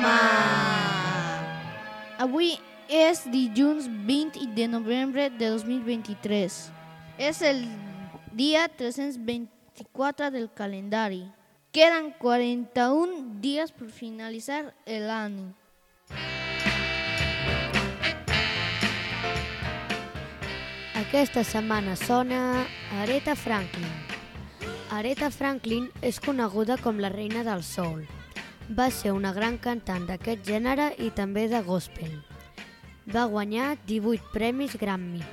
programa. Avui és dilluns 20 de novembre de 2023. És el dia 324 del calendari. Queden 41 dies per finalitzar l'any. Aquesta setmana sona Aretha Franklin. Aretha Franklin és coneguda com la reina del soul. Va ser una gran cantant d'aquest gènere i també de gospel. Va guanyar 18 premis Grammy.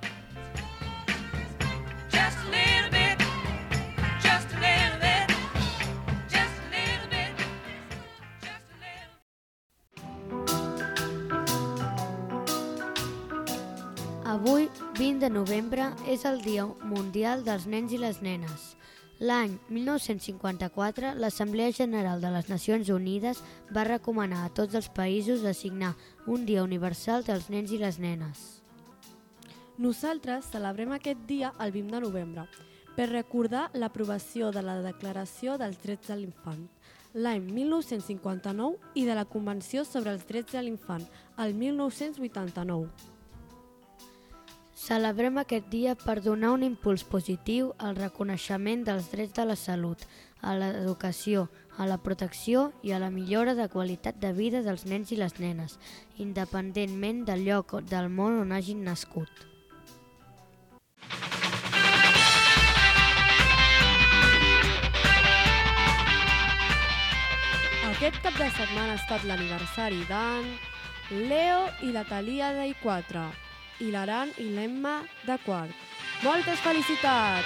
Avui, 20 de novembre, és el Dia Mundial dels Nens i les Nenes. L'any 1954, l'Assemblea General de les Nacions Unides va recomanar a tots els països assignar un Dia Universal dels Nens i les Nenes. Nosaltres celebrem aquest dia el 20 de novembre per recordar l'aprovació de la Declaració dels Drets de l'Infant l'any 1959 i de la Convenció sobre els Drets de l'Infant el 1989. Celebrem aquest dia per donar un impuls positiu al reconeixement dels drets de la salut, a l'educació, a la protecció i a la millora de qualitat de vida dels nens i les nenes, independentment del lloc del món on hagin nascut. Aquest cap de setmana ha estat l'aniversari d'en Leo i la Thalia d'I4 i l'Aran i l'Emma de quart. Moltes felicitats!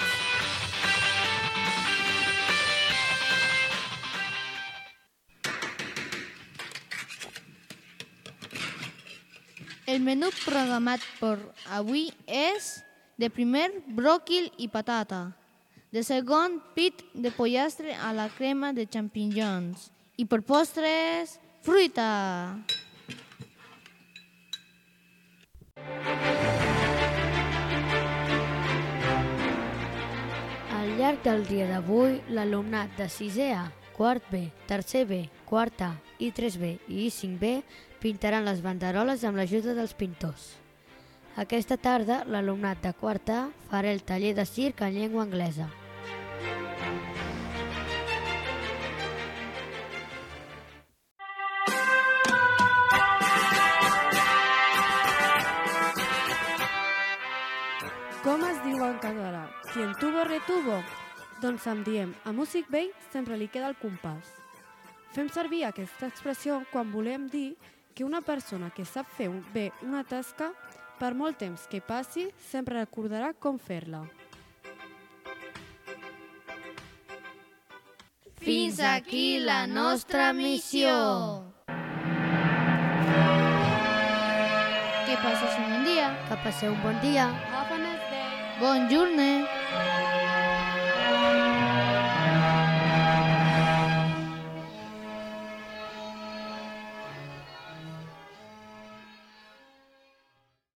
El menú programat per avui és de primer bròquil i patata, de segon pit de pollastre a la crema de xampinyons i per postres fruita. Al llarg del dia d'avui, l'alumnat de 6è A, quart B, tercer B, quart A, I3B i I5B pintaran les banderoles amb l'ajuda dels pintors. Aquesta tarda, l'alumnat de quart A farà el taller de circ en llengua anglesa. Com es diu en català? Quien tuvo retuvo? Doncs em diem, a músic vell sempre li queda el compàs. Fem servir aquesta expressió quan volem dir que una persona que sap fer bé una tasca, per molt temps que passi, sempre recordarà com fer-la. Fins aquí la nostra missió. Que passis un bon dia. Que passeu un bon dia! Have a nice day! Bon jorn.